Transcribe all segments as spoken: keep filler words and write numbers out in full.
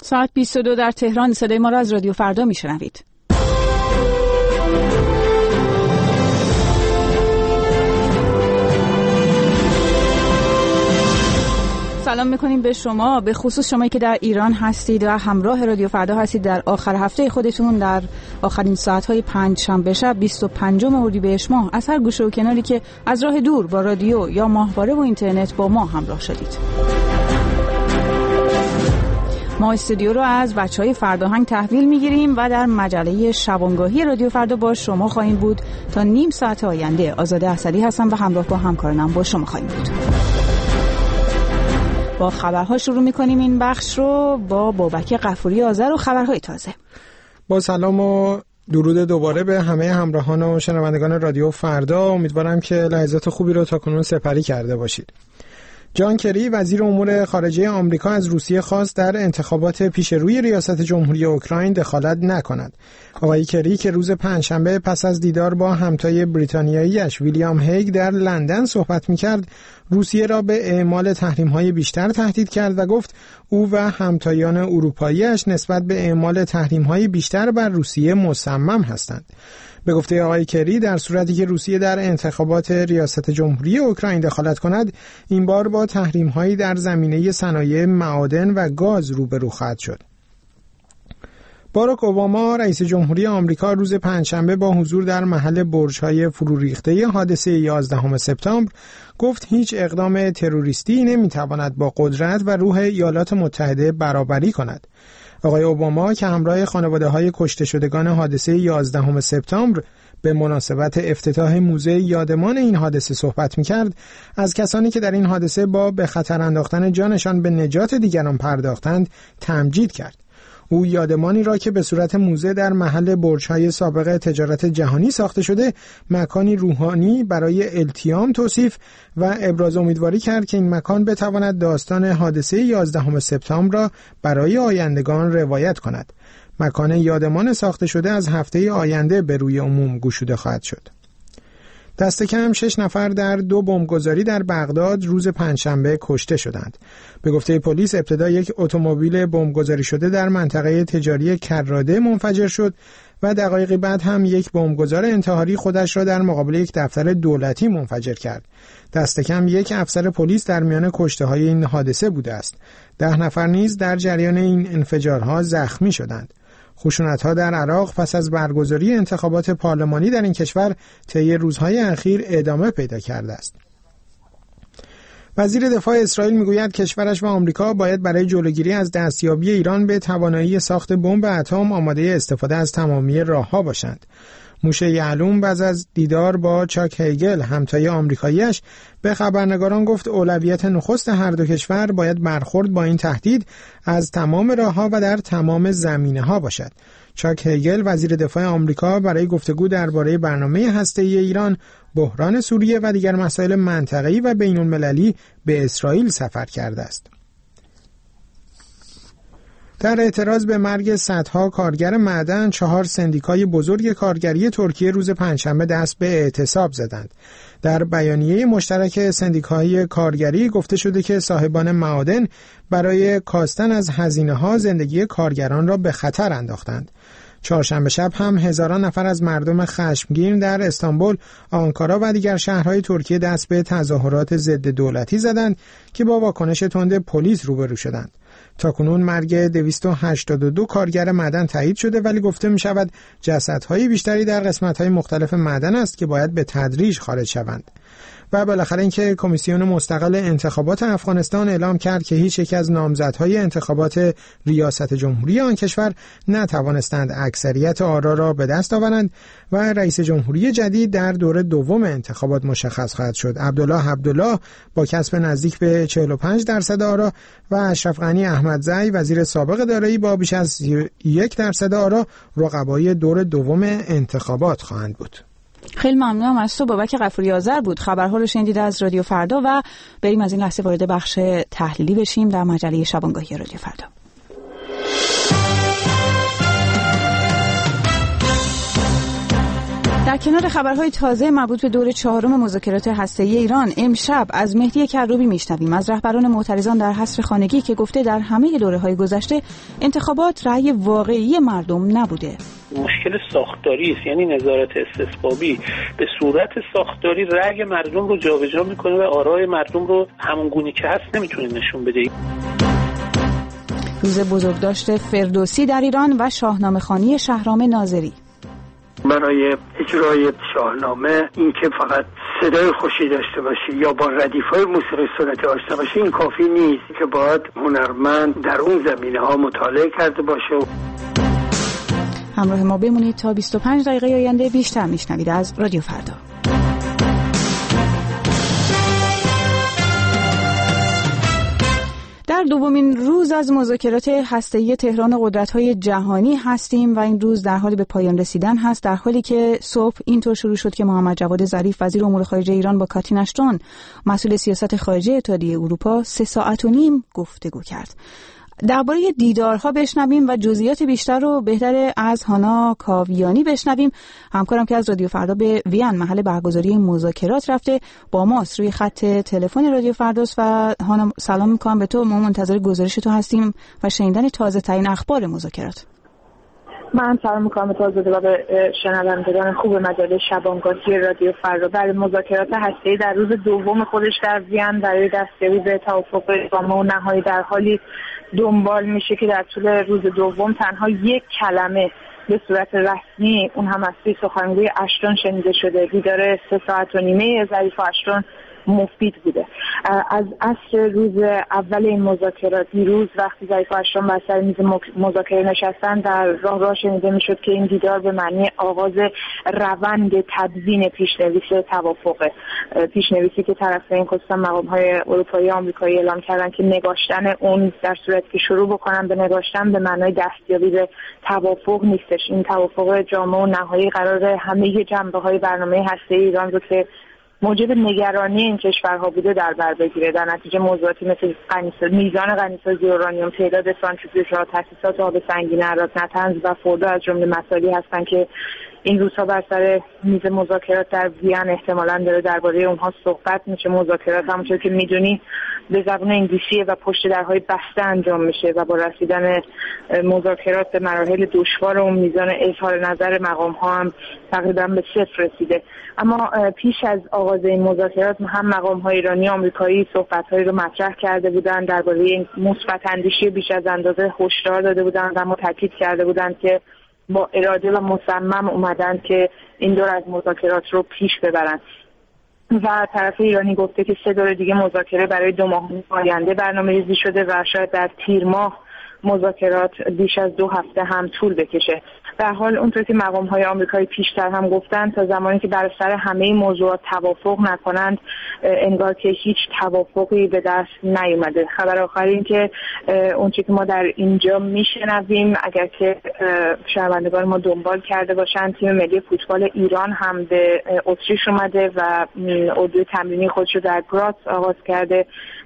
ساعت بیست و دو در تهران. صدای ما را از رادیو فردا میشنوید. سلام میکنیم به شما، به خصوص شمایی که در ایران هستید و همراه رادیو فردا هستید در آخر هفته خودتون، در آخرین ساعت‌های پنج شنبه شب بیست و پنجم اردیبهشت ماه، از هر گوشه و کناری که از راه دور با رادیو یا ماهواره و اینترنت با ما همراه شدید. ما استودیو رو از بچهای فرداهنگ تحویل میگیریم و در مجله شبانگاهی رادیو فردا با شما خواهیم بود تا نیم ساعت آینده. آزاده اصلی هستم و همراه با همکارانم با شما خواهیم بود. با خبرها شروع میکنیم این بخش رو با بابک غفوری آذر و خبرهای تازه. با سلام و درود دوباره به همه همراهان و شنوندگان رادیو فردا. امیدوارم که لحظات خوبی رو تاکنون سپری کرده باشید. جان کری وزیر امور خارجه آمریکا از روسیه خواست در انتخابات پیش روی ریاست جمهوری اوکراین دخالت نکند. آقای کری که روز پنجشنبه پس از دیدار با همتای بریتانیایی‌اش ویلیام هیگ در لندن صحبت می‌کرد، روسیه را به اعمال تحریم‌های بیشتر تهدید کرد و گفت او و همتایان اروپایی‌اش نسبت به اعمال تحریم‌های بیشتر بر روسیه مصمم هستند. به گفته آقای کری، در صورتی که روسیه در انتخابات ریاست جمهوری اوکراین دخالت کند، این بار با تحریم‌هایی در زمینه صنایع معادن و گاز روبرو خواهد شد. باراک اوباما رئیس جمهوری آمریکا روز پنجشنبه با حضور در محل برج‌های فرو ریخته حادثه یازدهم سپتامبر گفت هیچ اقدام تروریستی نمی‌تواند با قدرت و روح ایالات متحده برابری کند. آقای اوباما که همراه خانواده‌های کشته شدگان حادثه یازدهم سپتامبر به مناسبت افتتاح موزه یادمان این حادثه صحبت می‌کرد، از کسانی که در این حادثه با به خطر انداختن جانشان به نجات دیگران پرداختند تمجید کرد. او یادمانی را که به صورت موزه در محل برج‌های سابق تجارت جهانی ساخته شده، مکانی روحانی برای التیام توصیف و ابراز امیدواری کرد که این مکان بتواند داستان حادثه یازدهم سپتامبر را برای آیندگان روایت کند. مکان یادمان ساخته شده از هفته آینده به روی عموم گشوده خواهد شد. دست کم شش نفر در دو بمبگذاری در بغداد روز پنجشنبه کشته شدند. به گفته پلیس ابتدا یک اتومبیل بمبگذاری شده در منطقه تجاری کراده منفجر شد و دقایقی بعد هم یک بمبگذار انتحاری خودش را در مقابل یک دفتر دولتی منفجر کرد. دست کم یک افسر پلیس در میان کشته‌های این حادثه بوده است. ده نفر نیز در جریان این انفجارها زخمی شدند. خشونت‌ها در عراق پس از برگزاری انتخابات پارلمانی در این کشور طی روزهای اخیر ادامه پیدا کرده است. وزیر دفاع اسرائیل میگوید کشورش و آمریکا باید برای جلوگیری از دستیابی ایران به توانایی ساخت بمب اتم آماده استفاده از تمامی راه‌ها باشند. موشه یعلوم بعد از دیدار با چاک هیگل همتای آمریکایی‌اش به خبرنگاران گفت اولویت نخست هر دو کشور باید برخورد با این تهدید از تمام راه‌ها و در تمام زمینه‌ها باشد. چاک هیگل وزیر دفاع آمریکا برای گفتگو درباره برنامه هسته‌ای ایران، بحران سوریه و دیگر مسائل منطقه‌ای و بین‌المللی به اسرائیل سفر کرده است. در اعتراض به مرگ صدها کارگر معدن، چهار سندیکای بزرگ کارگری ترکیه روز پنجشنبه دست به اعتصاب زدند. در بیانیه مشترک سندیکای کارگری گفته شده که صاحبان معادن برای کاستن از هزینه‌ها زندگی کارگران را به خطر انداختند. چهارشنبه شب هم هزاران نفر از مردم خشمگین در استانبول، آنکارا و دیگر شهرهای ترکیه دست به تظاهرات ضد دولتی زدند که با واکنش تند پلیس روبرو شدند. تاکنون مرگ دویست و هشتاد و دو کارگر معدن تایید شده، ولی گفته می شود جسدهای بیشتری در قسمت‌های مختلف معدن است که باید به تدریج خارج شوند. و بالاخره اینکه کمیسیون مستقل انتخابات افغانستان اعلام کرد که هیچ یک از نامزدهای انتخابات ریاست جمهوری آن کشور نتوانستند اکثریت آرا را به دست آورند و رئیس جمهوری جدید در دور دوم انتخابات مشخص خواهد شد. عبدالله عبدالله با کسب نزدیک به چهل و پنج درصد آرا و اشرف غنی احمدزی وزیر سابق دارایی با بیش از سی و یک درصد آرا رقبای دور دوم انتخابات خواهند بود. خیلی ممنونم از تو. بابک غفوری آذر بود. خبرها رو شنیدید از رادیو فردا و بریم از این لحظه وارد بخش تحلیلی بشیم در مجله شبانگاهی رادیو فردا. در کنار خبرهای تازه مربوط به دور چهارم مذاکرات هسته‌ای ایران، امشب از مهدی کروبی میشنویم از رهبران معترضان در حصر خانگی که گفته در همه دوره‌های گذشته انتخابات رأی واقعی مردم نبوده. مشکل ساختاری است، یعنی نظارت استثبابی به صورت ساختاری رأی مردم رو جابجا میکنه و آرای مردم رو همون گونی که هست نمیتونه نشون بده. روز بزرگداشت فردوسی در ایران و شاهنامه‌خوانی شهرام ناظری. برای اجرای شاهنامه این که فقط صدای خوشی داشته باشی یا با ردیف‌های موسیقی سنتی آشنا باشی این کافی نیست، که باید هنرمند در اون زمینه‌ها مطالعه کرده باشه. همراه ما بمونید تا بیست و پنج دقیقه آینده بیشتر میشنوید از رادیو فردا. در دومین روز از مذاکرات هسته‌ای تهران و قدرت‌های جهانی هستیم و این روز در حال به پایان رسیدن هست، در حالی که صبح اینطور شروع شد که محمد جواد ظریف وزیر امور خارجه ایران با کاترین اشتون مسئول سیاست خارجه اتحادیه اروپا سه ساعت و نیم گفتگو کرد. درباره دیدارها بشنویم و جزئیات بیشتر رو بهتر از هانا کاویانی بشنویم. همکارم که از رادیو فردا به وین محل برگزاری مذاکرات رفته با ماست روی خط تلفن رادیو فرداست. و هانا سلام میکنم به تو، ما منتظر گزارش تو هستیم و شنیدن تازه ترین اخبار مذاکرات. من سلام میکنم به تازه و به شنوندگان خوب مجله شبانگاهی رادیو فردا. در مذاکرات هسته‌ای در روز دوم خودش در وین برای دستیابی به توافق جامع و نهایی در حالی دنبال میشه که در طول روز دوم تنها یک کلمه به صورت رسمی، اون هم از سوی سخنگوی اشتون شنیده شده. دیدار سه ساعت و نیمه ظریف و اشتون مفید بوده. از عصر روز اول این مذاکرات دیروز وقتی ظریف و اشتون بر سر میز مذاکره نشستن، در راه راه شنیده میشد که این دیدار به معنی آغاز روند تدوین پیشنویس توافقه، پیشنویسی که طرفین خصوصا مقام‌های اروپایی و آمریکایی اعلام کردن که نگاشتن اون در صورتی که شروع بکنن به نگاشتن به معنای دستیابی به توافق نیستش. این توافق جامع و نهایی قراره همه جنبه‌های برنامه هسته‌ای ایران رو که موجب نگرانی این کشورها بوده در بر بگیره. در نتیجه موضوعاتی مثل میزان غنیسازی اورانیوم، تعداد سانتریفیوژها، تاسیسات آب سنگین اراک، نطنز و فردو از جمله مسائلی هستند که این روزها بر سر میز مذاکرات در وین احتمالاً داره درباره اونها صحبت میشه. مذاکرات همونطور که میدونی به زبان انگلیسی و پشت درهای بسته انجام میشه و با رسیدن مذاکرات به مراحل دشوار و میزان اظهار نظر مقام ها هم تقریبا به صفر رسیده. اما پیش از آغاز این مذاکرات هم مقام های ایرانی و آمریکایی صحبت هایی رو مطرح کرده بودند، درباره این مثبت اندیشی بیش از اندازه هشدار داده بودند و تاکید کرده بودند که با اراده و مصمم اومدن که این دور از مذاکرات رو پیش ببرن. و طرف ایرانی گفته که سه دور دیگه مذاکره برای دو ماه آینده برنامه‌ریزی شده و شاید در تیر ماه مذاکرات بیش از دو هفته هم طول بکشه. در حال اونطور که مقام‌های آمریکایی پیشتر هم گفتن، تا زمانی که بر سر همه موضوعات توافق نکنند انگار که هیچ توافقی به دست نیومده. خبر آخر این که اونچه که ما در اینجا میشنویم، اگر که شنوندگان ما دنبال کرده باشن، تیم ملی فوتبال ایران هم به اتریش اومده و اردوی تمرینی خودش رو در گراس آغاز کرده.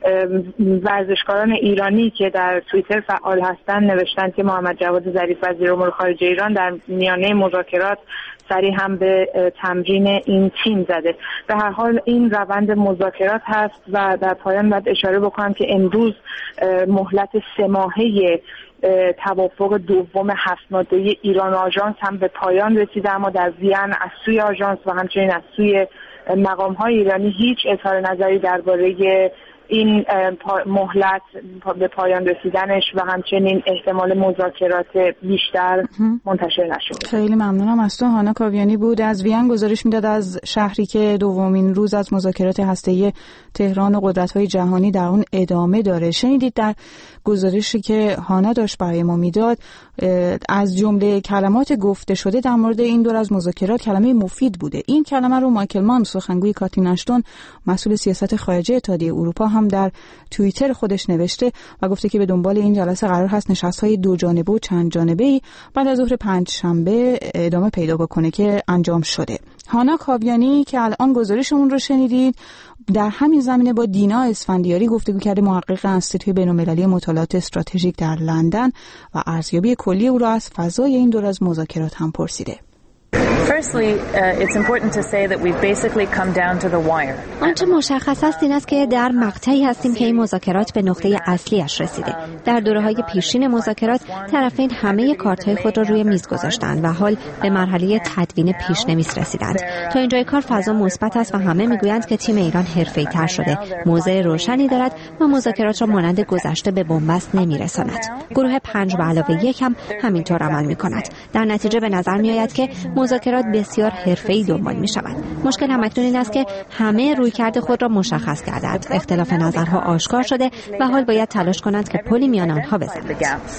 ورزشکاران ایرانی که در توییتر فعال هستن نوشتن که محمد جواد ظریف وزیر امور خارجه ایران در میانه مذاکرات سریع هم به تمرین این تیم زده. به هر حال این روند مذاکرات هست و در پایان باید اشاره بکنم که امروز مهلت سه ماهه توافق دوم هفت ماده‌ای ایران آژانس هم به پایان رسیده، اما در وین از سوی آژانس و همچنین از سوی مقام‌های ایرانی هیچ اظهار نظری درباره این مهلت به پایان رسیدنش و همچنین احتمال مذاکرات بیشتر منتشر نشد. خیلی ممنونم از تو. هانا کاویانی بود از وین گزارش میداد از شهری که دومین روز از مذاکرات هسته‌ای تهران و قدرت‌های جهانی در اون ادامه داره. شنیدید در گزارشی که هانا داشت برای ما میداد، از جمله کلمات گفته شده در مورد این دور از مذاکرات کلمه مفید بوده. این کلمه رو مایکل مان، سخنگوی کاترین اشتون مسئول سیاست خارجه اتحادیه اروپا، هم در توییتر خودش نوشته و گفته که به دنبال این جلسه قرار هست نشست‌های دو جانبه و چند جانبه‌ای بعد از ظهر پنجشنبه ادامه پیدا بکنه که انجام شده. هانا کاویانی که الان گزارشمون رو شنیدید در همین زمینه با دینا اسفندیاری گفتگو کرده، محقق انستیتوی بین‌المللی مطالعات استراتژیک در لندن، و ارزیابی کلی او را از فضای این دور از مذاکرات هم پرسیده. آنچه مشخص است این است که در مقطعی هستیم که این مذاکرات به نقطه اصلیش رسیده. در دوره‌های پیشین مذاکرات طرفین همه کارت‌های خود را روی میز گذاشتند و حال به مرحله تدوین پیش‌نویس رسیدند. تا اینجای کار فضا مثبت است و همه میگویند که تیم ایران حرفه‌ای‌تر شده، موضع روشنی دارد و مذاکرات را مانند گذشته به بنبست نمی‌رساند. گروه پنج به علاوه یک هم همینطور عمل می‌کند. در نتیجه به نظر می‌آید که مذاکرات بسیار حرفه‌ای دنبال می‌شود. مشکل همکنون این است که همه رویکرد خود را مشخص کردند. اختلاف نظرها آشکار شده و حال باید تلاش کنند که پلی میان آنها بزنند.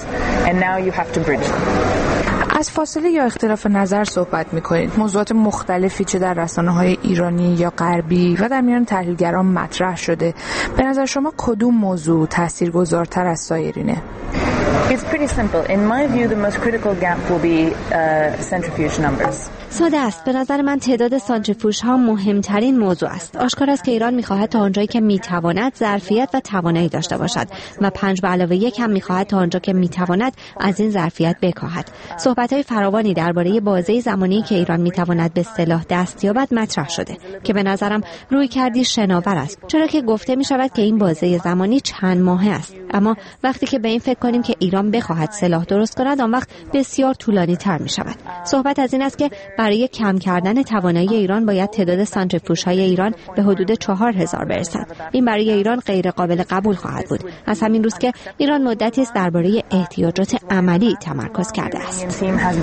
از فاصله یا اختلاف نظر صحبت می‌کنید. موضوعات مختلفی چه در رسانه‌های ایرانی یا غربی و در میان تحلیلگران مطرح شده. به نظر شما کدوم موضوع تاثیرگذارتر از سایرینه؟ It's pretty simple. In my view, the most critical gap will be uh, centrifuge numbers. ساده است. به نظر من تعداد سانتریفوژ ها مهمترین موضوع است. آشکار است که ایران می‌خواهد تا آنجایی که می‌تواند ظرفیت و توانایی داشته باشد و پنج به علاوه یک هم می‌خواهد تا آنجا که می‌تواند از این ظرفیت بکاهد. صحبت‌های فراوانی درباره بازه زمانی که ایران می‌تواند به سلاح دست یابد مطرح شده که به نظرم روی کردی شناور است. چرا که گفته می‌شود که این بازه زمانی چند ماهه است. اما وقتی که به این فکر کنیم که ایران بخواهد سلاح درست کند آن وقت بسیار طولانی‌تر می‌شود. صحبت از این است که برای کم کردن توانایی ایران باید تعداد سانتریفوژهای ایران به حدود چهار هزار برسد. این برای ایران غیر قابل قبول خواهد بود. از همین روز که ایران مدتی است درباره احتیاجات عملی تمرکز کرده است.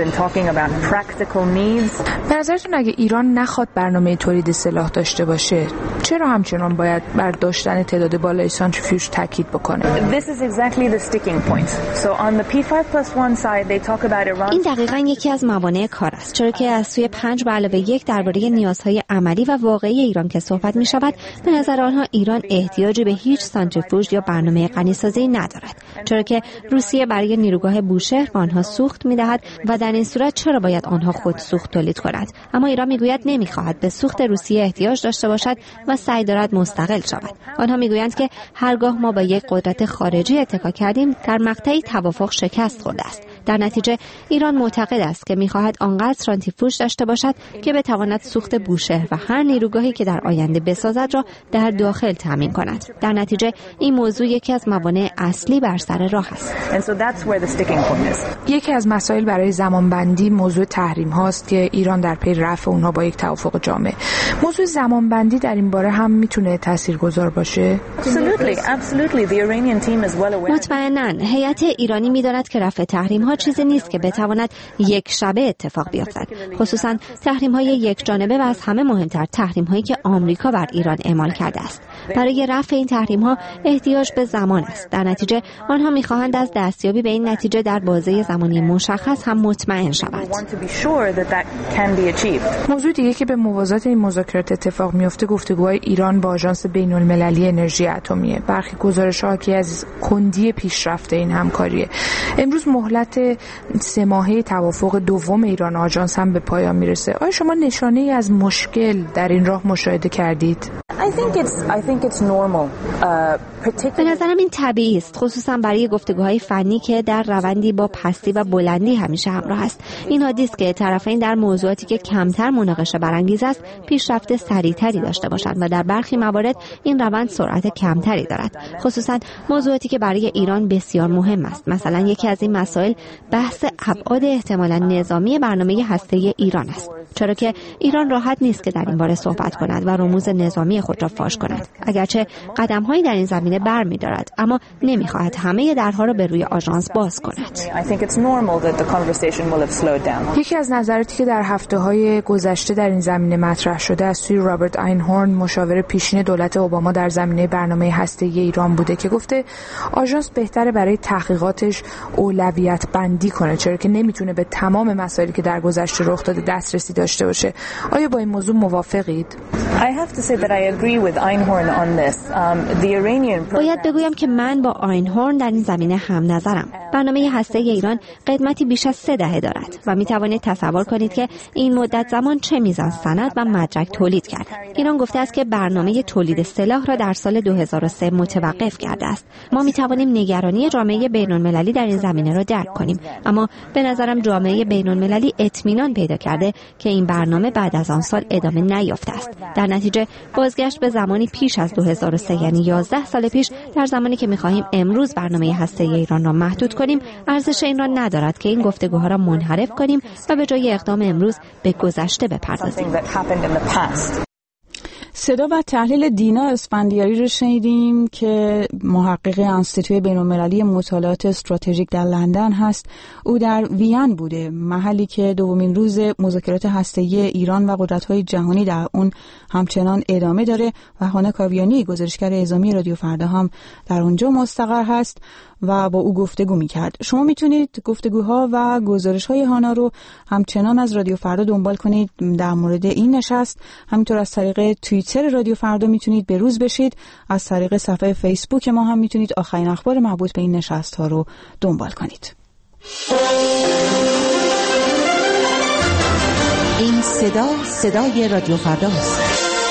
به نظرتون اگه ایران نخواد برنامه تولید سلاح داشته باشه چرا همچنان باید بر داشتن تعداد بالای سانتریفیوژ تاکید بکنه؟ این دقیقاً یکی از موانع کار است. چرا که از سوی پنج به علاوه یک درباره نیازهای عملی و واقعی ایران که صحبت می شود به نظر آنها ایران احتیاجی به هیچ سانتریفوژ یا برنامه غنیسازی ندارد. چرا که روسیه برای نیروگاه بوشهر به آنها سوخت می دهد و در این صورت چرا باید آنها خود سوخت تولید کند؟ اما ایران می گوید نمی خواهد به سوخت روسیه احتیاج داشته باشد و سعی دارد مستقل شود. آنها می گویند که هرگاه ما با یک قدرت خارجی اتکا کردیم در مقطعی توافق شکست خورده است. در نتیجه ایران معتقد است که می‌خواهد آنقدر سانتریفوژ داشته باشد که بتواند سوخت بوشهر و هر نیروگاهی که در آینده بسازد را در داخل تامین کند. در نتیجه این موضوع یکی از موانع اصلی بر سر راه است. یکی از مسائل برای زمانبندی موضوع تحریم هاست که ایران در پی رفع اونها با یک توافق جامع. موضوع زمانبندی در این باره هم میتونه تاثیرگذار باشه؟ مطمئناً هیئت ایرانی می‌داند که رفع تحریم ها چیزی نیست که بتواند یک شبه اتفاق بیفتد. خصوصاً تحریم های یک جانبه و از همه مهمتر تحریم هایی که آمریکا بر ایران اعمال کرده است. برای رفع این تحریم ها احتیاج به زمان است. در نتیجه آنها می‌خواهند از دستیابی به این نتیجه در بازه زمانی مشخص هم مطمئن شوند. موضوع دیگه که به موازات این مذاکرات اتفاق میفته گفتگوهای ایران با آژانس بین‌المللی انرژی اتمیه. برخی گزارش‌ها که از کندی پیشرفت این همکاریه. امروز مهلت سه ماهه توافق دوم ایران آژانس هم به پایان میرسه. آیا شما نشانه‌ای از مشکل در این راه مشاهده کردید؟ I think it's I think it's normal. Uh, به نظرم این طبیعی است، خصوصا برای گفتگوهای فنی که در روندی با پستی و بلندی همیشه همراه است. این عادی است که طرفین در موضوعاتی که کمتر مناقشه برانگیز است پیشرفت سریعتری داشته باشند و در برخی موارد این روند سرعت کمتری دارد، خصوصا موضوعاتی که برای ایران بسیار مهم است. مثلا یکی از این مسائل بحث ابعاد احتمالاً نظامی برنامه هسته‌ای ایران است، چرا که ایران راحت نیست که در این باره صحبت کند و رموز نظامی خود را فاش کند. اگرچه قدم‌هایی در این زمینه برمی‌دارد، اما نمی‌خواهد همه درها را به روی آژانس باز کند. یکی از نظراتی که در هفته‌های گذشته در این زمینه مطرح شده از سوی رابرت اینهورن، مشاور پیشین دولت اوباما در زمینه برنامه هسته‌ای ایران بوده که گفته آژانس بهتره برای تحقیقاتش اولویت بندی کنه، چرا که نمیتونه به تمام مسائلی که در گذشته رخ داده دسترسی داشته باشه. آیا با این موضوع موافقید؟ I have to say that I agree with Einhorn on this. Um, باید بگویم که من با آینهورن در این زمینه هم نظرم. برنامه هسته‌ای ایران قدمتی بیش از سه دهه دارد و می توانید تصور کنید که این مدت زمان چه میزان سند و مدرک تولید کرد. ایران گفته است که برنامه تولید سلاح را در سال دو هزار و سه متوقف کرده است. ما می توانیم نگرانی جامعه بین‌المللی در این زمینه را درک کنیم، اما به نظرم جامعه بین‌المللی اطمینان پیدا کرده که این برنامه بعد از آن سال ادامه نیافته است. در نتیجه بازگشت به زمانی پیش از دو هزار و سه، یعنی یازده سال پیش، در زمانی که می‌خواهیم امروز برنامه هسته‌ای ایران را محدود کنیم، ارزش این را ندارد که این گفتگوها را منحرف کنیم و به جای اقدام امروز به گذشته بپردازیم. صدا و تحلیل دینا اسفندیاری رو شنیدیم که محقق انستیتوی بین‌المللی مطالعات استراتژیک در لندن هست. او در وین بوده، محلی که دومین روز مذاکرات هسته‌ای ایران و قدرت‌های جهانی در اون همچنان ادامه داره و هانا کاویانی، گزارشگر اعزامی رادیو فردا، هم در اونجا مستقر هست و با او گفتگو می‌کرد. شما میتونید گفتگوها و گزارش‌های هانا رو همچنان از رادیو فردا دنبال کنید. در مورد این نشست همینطور از طریق توییتر رادیو فردا میتونید به روز بشید. از طریق صفحه فیسبوک ما هم میتونید آخرین اخبار مربوط به این نشست‌ها رو دنبال کنید. این صدا صدای رادیو فرداست.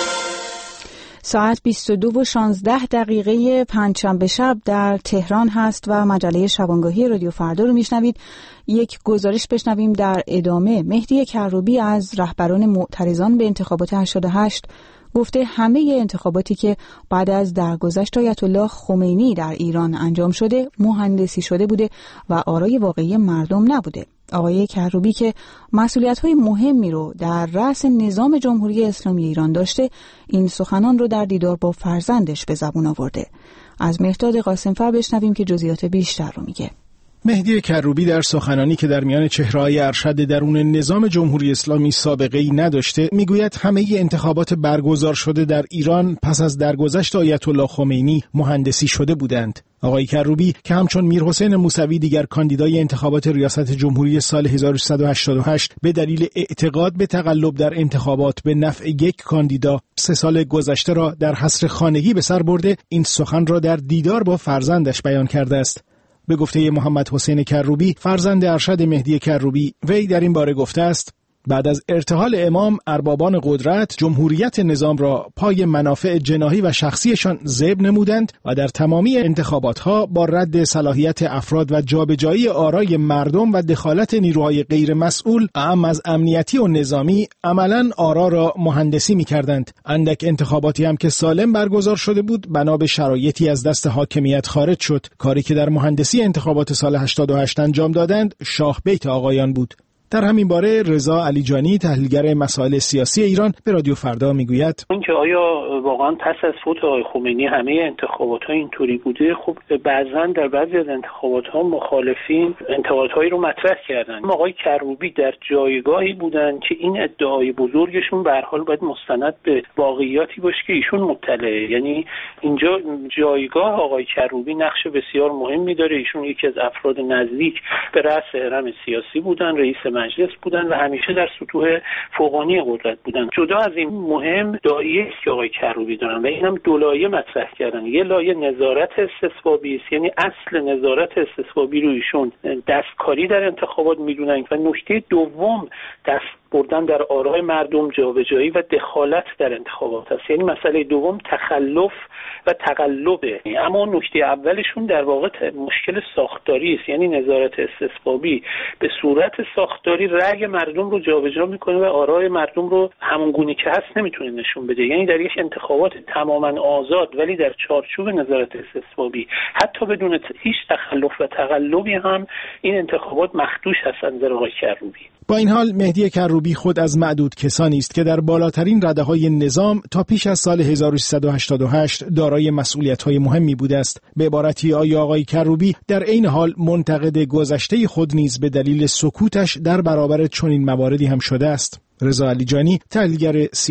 ساعت بیست و دو و شانزده دقیقه پنجشنبه شب در تهران هست و مجله شبانگاهی رادیو فردا رو میشنوید. یک گزارش بشنویم در ادامه. مهدی کروبی از رهبران معترضان به انتخابات هشتاد و هشت گفته همه انتخاباتی که بعد از درگذشت آیت الله خمینی در ایران انجام شده مهندسی شده بوده و آرای واقعی مردم نبوده. آقای کروبی که مسئولیت‌های مهمی رو در رأس نظام جمهوری اسلامی ایران داشته، این سخنان رو در دیدار با فرزندش به زبون آورده. از مهداد قاسم‌فر بشنویم که جزئیات بیشتر رو میگه. مهدی کروبی در سخنانی که در میان چهره‌های ارشد درون نظام جمهوری اسلامی سابقه‌ای نداشته میگوید همه انتخابات برگزار شده در ایران پس از درگذشت آیت الله خمینی مهندسی شده بودند. آقای کروبی که همچون میرحسین موسوی دیگر کاندیدای انتخابات ریاست جمهوری سال هزار و سیصد و هشتاد و هشت به دلیل اعتقاد به تقلب در انتخابات به نفع یک کاندیدا سه سال گذشته را در حصر خانگی به سر برده، این سخن را در دیدار با فرزندش بیان کرده است. به گفته محمد حسین کروبی، فرزند ارشد مهدی کروبی، وی در این باره گفته است: بعد از ارتحال امام، اربابان قدرت جمهوریت نظام را پای منافع جناحی و شخصیشان ذبح نمودند و در تمامی انتخاباتها با رد صلاحیت افراد و جابجایی آرای مردم و دخالت نیروهای غیر مسئول اعم از امنیتی و نظامی عملاً آرا را مهندسی می‌کردند. اندک انتخاباتی هم که سالم برگزار شده بود بنا به شرایطی از دست حاکمیت خارج شد. کاری که در مهندسی انتخابات سال هشتاد و هشت انجام دادند شاه بیت آقایان بود. در همین باره رضا علیجانی، تحلیلگر مسائل سیاسی ایران، به رادیو فردا میگوید اینکه آیا واقعا پس از فوت آقای خمینی همه انتخابات‌ها اینطوری بوده؟ خب بعضا در بعضی از انتخابات‌ها مخالفین انتقادهایی رو مطرح کردن. آقای کروبی در جایگاهی بودن که این ادعای بزرگشون به هر حال باید مستند به واقعیاتی باشه که ایشون مطلعه. یعنی اینجا جایگاه آقای کروبی نقش بسیار مهمی داره. ایشون یکی از افراد نزدیک به رأس هرم سیاسی بودن، رئیس مجلس بودن و همیشه در سطوح فوقانی قدرت بودن. جدا از این مهم داعیه است که آقای کروبی دارن و اینم دو لایه مطرح کردن. یه لایه نظارت استصوابی است، یعنی اصل نظارت استصوابی رو ایشون دستکاری در انتخابات میدونن و نکته دوم دست بردن در آرای مردم، جابجایی و دخالت در انتخابات است. یعنی مسئله دوم تخلف و تقلبه. اما نکته اولشون در واقع مشکل ساختاری است، یعنی نظارت استصوابی به صورت ساختاری رأی مردم رو جابجا میکنه و آرای مردم رو همون گونه که هست نمیتونه نشون بده. یعنی در یک انتخابات تماما آزاد ولی در چارچوب نظارت استصوابی حتی بدون هیچ تخلف و تقلبی هم این انتخابات مخدوش هستند در آقای کروبی. با این حال مهدی کروبی خود از معدود کسانی است که در بالاترین رده‌های نظام تا پیش از سال هزار و سیصد و هشتاد و هشت دارای مسئولیت‌های مهمی بوده است. به عبارتی آیا آقای کروبی در عین حال منتقد گذشته خود نیز به دلیل سکوتش در برابر چنین مواردی هم شده است؟ رضا علیجانی، تحلیلگر سیاسی: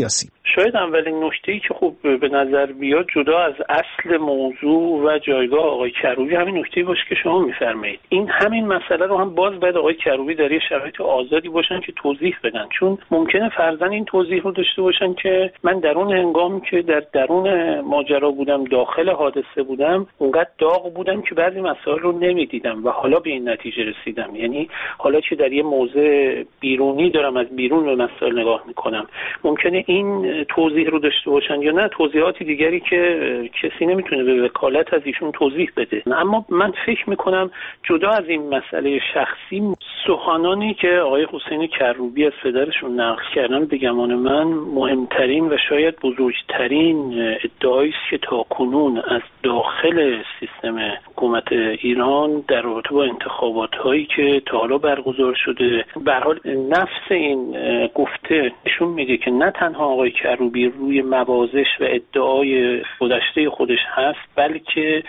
شاید اولین نکته‌ای که خوب به نظر بیاد جدا از اصل موضوع و جایگاه آقای کروبی همین نکته‌ای باشه که شما می‌فرمایید. این همین مسئله رو هم باز باید آقای کروبی در یه شرایط آزادی باشن که توضیح بدن، چون ممکنه فرضاً این توضیح رو داشته باشن که من در اون هنگامی که در درون ماجرا بودم، داخل حادثه بودم، اونقدر داغ بودم که بعضی مسائل رو نمی‌دیدم و حالا به این نتیجه رسیدم. یعنی حالا که در یه موضع بیرونی دارم از بیرون به مسائل نگاه می‌کنم، ممکنه این توضیح رو داشته باشن یا نه توضیحاتی دیگری که کسی نمیتونه به وکالت از ایشون توضیح بده. اما من فکر میکنم جدا از این مسئله شخصی، سخنانی که آقای حسین کروبی از پدرشون نقل کردن به گمان من مهمترین و شاید بزرگترین ادعایی است که تاکنون از داخل سیستم حکومت ایران در رابطه با انتخابات هایی که تا حالا برگزار شده. به هر حال نفس این گفته نشون میده که نه تنها آقای کروبی روی موازش و ادعای گذشته خودش هست، بلکه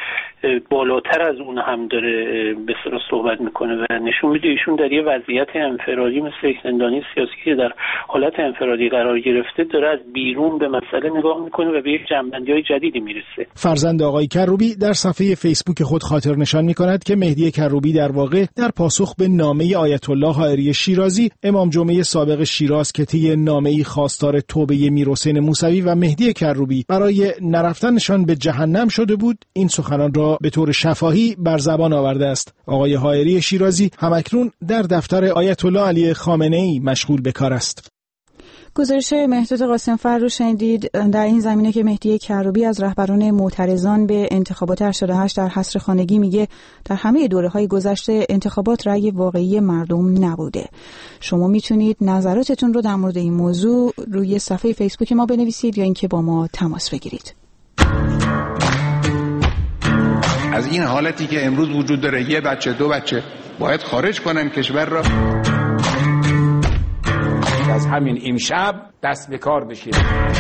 بالاتر از اون هم داره به اصطلاح صحبت میکنه و نشون میده ایشون در یه وضعیت انفرادی مثل یک زندانی سیاسی که در حالت انفرادی قرار گرفته داره از بیرون به مسئله نگاه میکنه و به یک جنبندی‌های جدیدی میرسه. فرزند آقای کروبی در صفحه فیسبوک خود خاطر نشان میکند که مهدی کروبی در واقع در پاسخ به نامه آیت الله حائری شیرازی امام جمعه سابق شیراز که طی نامه‌ای خواستار توبه میرحسین موسوی و مهدی کروبی برای نرفتنشان به جهنم شده بود، این سخنان را به طور شفاهی بر زبان آورده است. آقای حائری شیرازی همکنون در دفتر آیت الله علی خامنه‌ای مشغول به کار است. گزارش مهداد قاسم‌فر رو شنیدید در این زمینه که مهدی کروبی از رهبران معترضان به انتخابات هشتاد و هشت در حصر خانگی میگه در همه دوره‌های گذشته انتخابات رأی واقعی مردم نبوده. شما میتونید نظراتتون رو در مورد این موضوع روی صفحه فیسبوک ما بنویسید یا اینکه با ما تماس بگیرید. از این حالتی که امروز وجود داره، یه بچه دو بچه باید خارج کنن کشور را، از همین امشب دست به کار بشید.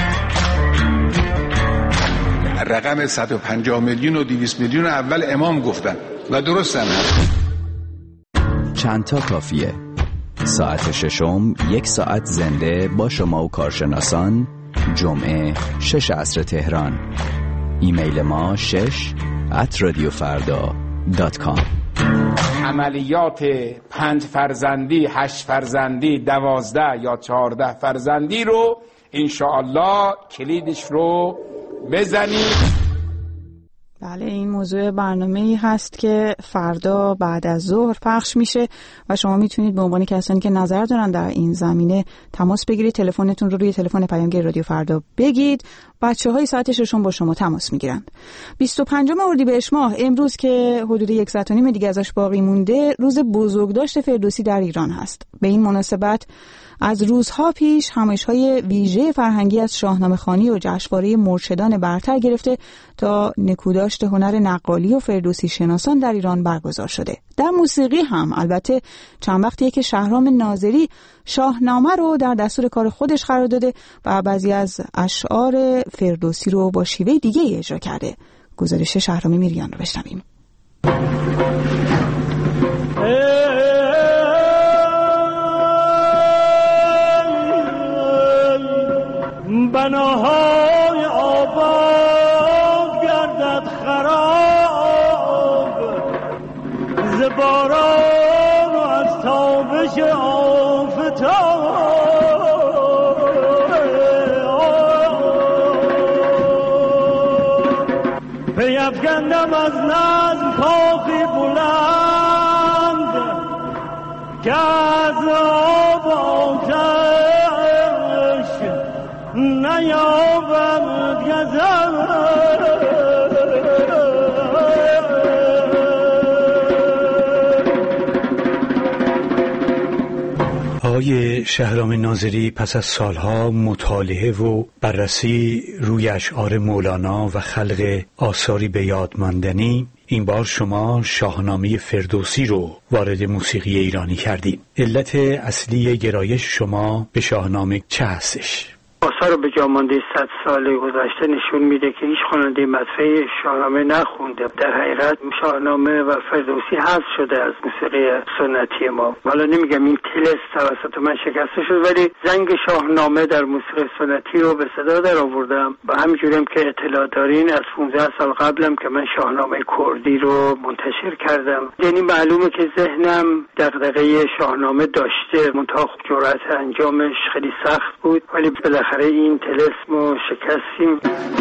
رقم صد و پنجاه میلیون و دویست میلیون اول امام گفتن و درستن هم. چند تا کافیه. ساعت ششم یک ساعت زنده با شما و کارشناسان، جمعه شش عصر تهران. ایمیل ما شش ات رادیو فردا دات کام. عملیات پنج فرزندی، هشت فرزندی، دوازده یا چهارده فرزندی رو انشاءالله کلیدش رو بزنید. بله، این موضوع برنامه‌ای هست که فردا بعد از ظهر پخش میشه و شما میتونید به عنوان کسانی که نظر دارن در این زمینه تماس بگیرید. تلفنتون رو روی تلفن پیامگیر رادیو فردا بگید. بچه‌های ساعت ششم با شما تماس میگیرند. بیست و پنجم اردیبهشت ماه، امروز که حدود یک ساعت و نیم دیگه ازش باقی مونده، روز بزرگداشت فردوسی در ایران هست. به این مناسبت از روزها پیش همایش‌های ویژه فرهنگی از شاهنامه‌خوانی و جشنواره مرشدان برتر گرفته تا نکوداشت هنر نقالی و فردوسی شناسان در ایران برگزار شده. در موسیقی هم البته چند وقتیه که شهرام ناظری شاهنامه رو در دستور کار خودش قرار داده و بعضی از اشعار فردوسی رو با شیوه دیگه اجرا کرده. گزارش شهرام میریان رو بشنویم. بناهای آباد گردد خراب، ز باران و از تابش آفتاب، پیفکندم از نظم کافی بلند که از آب آتش نیابد گذر. آقای شهرام ناظری پس از سالها مطالعه و بررسی روی اشعار مولانا و خلق آثاری به یاد ماندنی، این بار شما شاهنامه فردوسی رو وارد موسیقی ایرانی کردید. علت اصلی گرایش شما به شاهنامه چه هستش؟ آثار به جا مانده صد سال گذشته نشون میده که هیچ خواننده مدفع شاهنامه نخونده. در حقیقت شاهنامه و فردوسی حذف شده از موسیقی سنتی ما. حالا نمیگم این طلسم توسط من شکسته شد، ولی زنگ شاهنامه در موسیقی سنتی رو به صدا در آوردم و همینجوری هم که اطلاع دارین از پانزده سال قبلم که من شاهنامه کردی رو منتشر کردم. یعنی معلومه که ذهنم دغدغه شاهنامه داشته، منتها جرأت انجامش خیلی سخت بود، ولی بالاخره این طلسم رو شکستیم.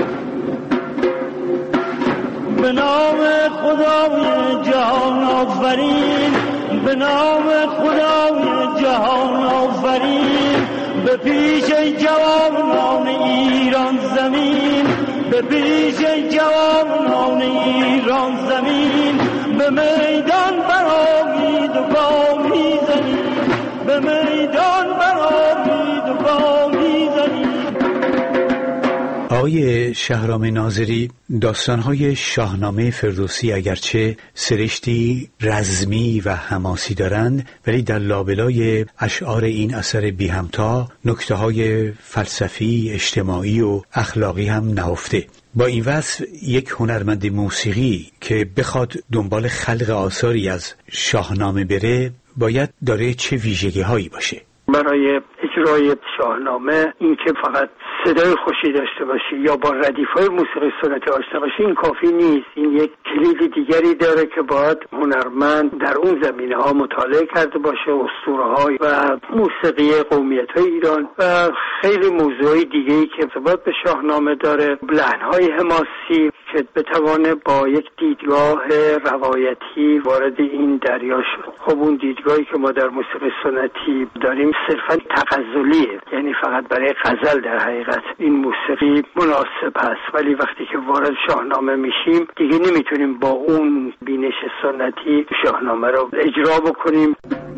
به نام خدای جهان آفرین، به نام خدای جهان آفرین، به پیش جوانان ایران زمین، به پیش جوانان ایران زمین، به میدان برآمید و گامی زنید، به میدان برآمید و گامی زنید. آقای شهرام ناظری، داستان‌های شاهنامه فردوسی اگرچه سرشتی رزمی و حماسی دارند، ولی در لابلای اشعار این اثر بی همتا نکته‌های فلسفی، اجتماعی و اخلاقی هم نهفته. با این وصف یک هنرمند موسیقی که بخواد دنبال خلق آثاری از شاهنامه بره، باید داره چه ویژگی‌هایی باشه؟ برای اجرای شاهنامه این که فقط صدای خوشی داشته باشی یا با ردیف‌های موسیقی سنتی آشنا باشی این کافی نیست. این یک کلید دیگری داره که باید هنرمند در اون زمینه‌ها مطالعه کرده باشه، اسطوره‌های و موسیقی قومیت‌های ایران و خیلی موضوعی دیگه‌ای که ارتباط به شاهنامه داره، لحن‌های حماسی که بتوانه با یک دیدگاه روایتی وارد این دریا شد. خب اون دیدگاهی که ما در موسیقی سنتی داریم صرفاً تغزلیه، یعنی فقط برای غزل در حقیقت این موسیقی مناسب هست، ولی وقتی که وارد شاهنامه میشیم دیگه نمیتونیم با اون بینش سنتی شاهنامه رو اجرا بکنیم.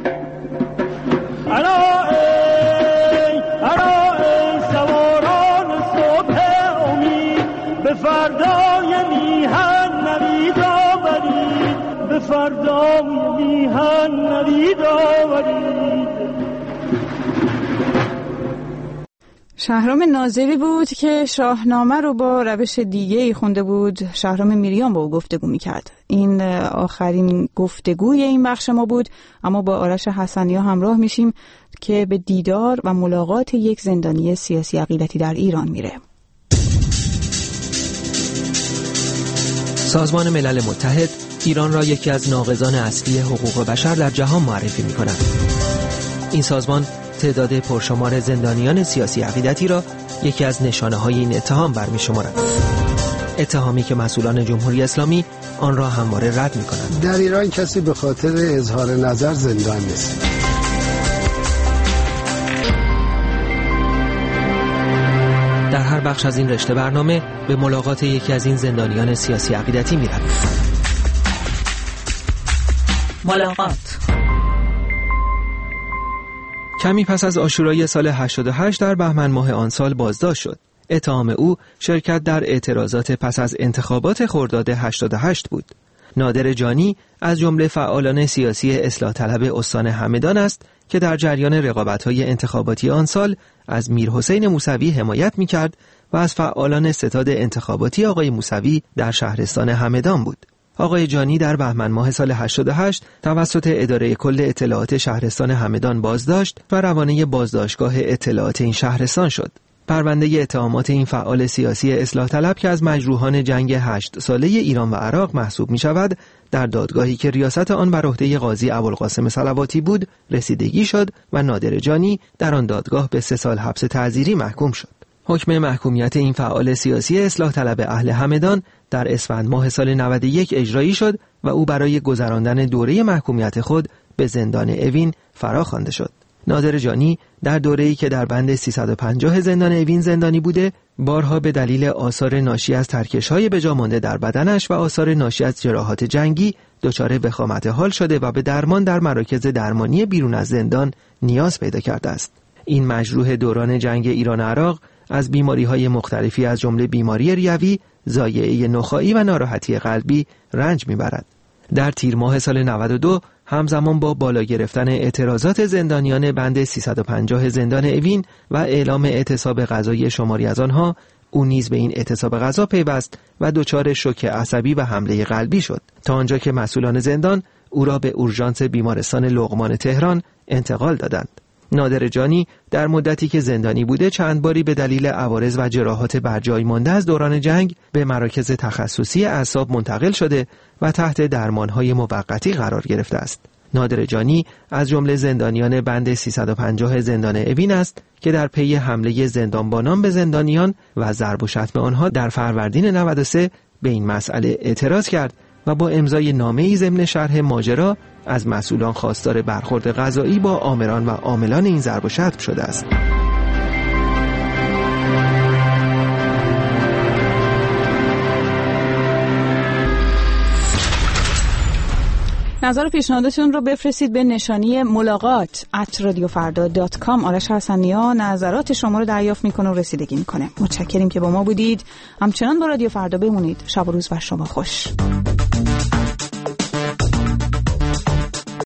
الا ای الا ای سواران صبح امید، به فردای میهن نوید آورید، به فردای میهن نوید آورید. شهرام ناظری بود که شاهنامه رو با روش دیگه‌ای خونده بود. شهرام میریان با او گفتگو میکرد. این آخرین گفتگوی این بخش ما بود، اما با آرش حسنی همراه میشیم که به دیدار و ملاقات یک زندانی سیاسی عقیدتی در ایران میره. سازمان ملل متحد ایران را یکی از ناقضان اصلی حقوق بشر در جهان معرفی میکند. این سازمان تعداد پرشمار زندانیان سیاسی عقیدتی را یکی از نشانه‌های این اتهام برمی‌شمارد. اتهامی که مسئولان جمهوری اسلامی آن را همواره رد می‌کنند. در ایران کسی به خاطر اظهار نظر زندان نیست. در هر بخش از این رشته برنامه به ملاقات یکی از این زندانیان سیاسی عقیدتی می‌رویم. ملاقات. کمی پس از عاشورای سال هشتاد و هشت در بهمن ماه آن سال بازداشت شد. اتهام او شرکت در اعتراضات پس از انتخابات خرداد هشتاد و هشت بود. نادر جانی از جمله فعالان سیاسی اصلاح طلب استان همدان است که در جریان رقابت‌های انتخاباتی آن سال از میرحسین موسوی حمایت می‌کرد و از فعالان ستاد انتخاباتی آقای موسوی در شهرستان همدان بود. آقای جانی در بهمن ماه سال هشتاد و هشت توسط اداره کل اطلاعات شهرستان همدان بازداشت و روانه بازداشتگاه اطلاعات این شهرستان شد. پرونده اتهامات این فعال سیاسی اصلاح طلب که از مجروحان جنگ هشت ساله ایران و عراق محسوب می شود، در دادگاهی که ریاست آن بر عهده قاضی ابوالقاسم صلواتی بود رسیدگی شد و نادر جانی در آن دادگاه به سه سال حبس تعزیری محکوم شد. حکم محکومیت این فعال سیاسی اصلاح طلب اهل همدان در اسفند ماه سال نود و یک اجرایی شد و او برای گذراندن دوره محکومیت خود به زندان اوین فرا خوانده شد. نادر جانی در دوره‌ای که در بند سیصد و پنجاه زندان اوین زندانی بوده، بارها به دلیل آثار ناشی از ترکش‌های بجا مانده در بدنش و آثار ناشی از جراحات جنگی دچار وخامت حال شده و به درمان در مراکز درمانی بیرون از زندان نیاز پیدا کرده است. این مجروح دوران جنگ ایران و عراق از بیماری‌های مختلفی از جمله بیماری ریوی، ضایعه نخاعی و ناراحتی قلبی رنج می‌برد. در تیر ماه سال نود و دو همزمان با بالا گرفتن اعتراضات زندانیان بند سیصد و پنجاه زندان اوین و اعلام اعتصاب غذایی شماری از آنها، او نیز به این اعتصاب غذا پیوست و دچار شوک عصبی و حمله قلبی شد، تا آنجا که مسئولان زندان او را به اورژانس بیمارستان لقمان تهران انتقال دادند. نادر جانی در مدتی که زندانی بوده چند باری به دلیل عوارض و جراحات برجای مانده از دوران جنگ به مراکز تخصصی اعصاب منتقل شده و تحت درمانهای موقتی قرار گرفته است. نادر جانی از جمله زندانیان بند سیصد و پنجاه زندان اوین است که در پی حمله زندانبانان به زندانیان و ضرب و شتم آنها در فروردین نود و سه به این مسئله اعتراض کرد و با امضای نامه‌ای ضمن شرح ماجرا از مسئولان خواستار برخورد قضایی با آمران و عاملان این ضرب و شتم شده است. نظر و پیشنهاداتتون رو بفرستید به نشانی ملاقات ات رادیو فردا دات کام. آرش حسنی‌ها نظرات شما رو دریافت میکنه و رسیدگی میکنه. متشکریم که با ما بودید. همچنان با رادیو فردا بمونید. شب و روز بر شما خوش.